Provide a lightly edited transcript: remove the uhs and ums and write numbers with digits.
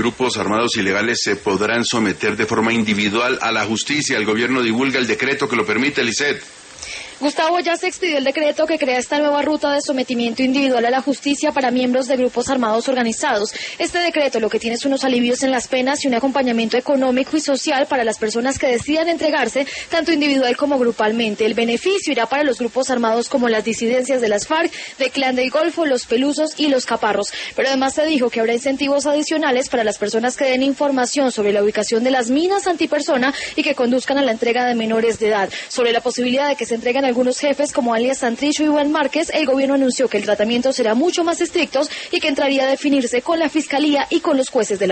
Grupos armados ilegales se podrán someter de forma individual a la justicia. El gobierno divulga el decreto que lo permite, Lisset. Gustavo, ya se expidió el decreto que crea esta nueva ruta de sometimiento individual a la justicia para miembros de grupos armados organizados. Este decreto lo que tiene es unos alivios en las penas y un acompañamiento económico y social para las personas que decidan entregarse, tanto individual como grupalmente. El beneficio irá para los grupos armados como las disidencias de las FARC, de Clan del Golfo, los Pelusos y los Caparros. Pero además se dijo que habrá incentivos adicionales para las personas que den información sobre la ubicación de las minas antipersona y que conduzcan a la entrega de menores de edad. Sobre la posibilidad de que se entreguen algunos jefes como alias Santricho y Iván Márquez, el gobierno anunció que el tratamiento será mucho más estricto y que entraría a definirse con la Fiscalía y con los jueces de la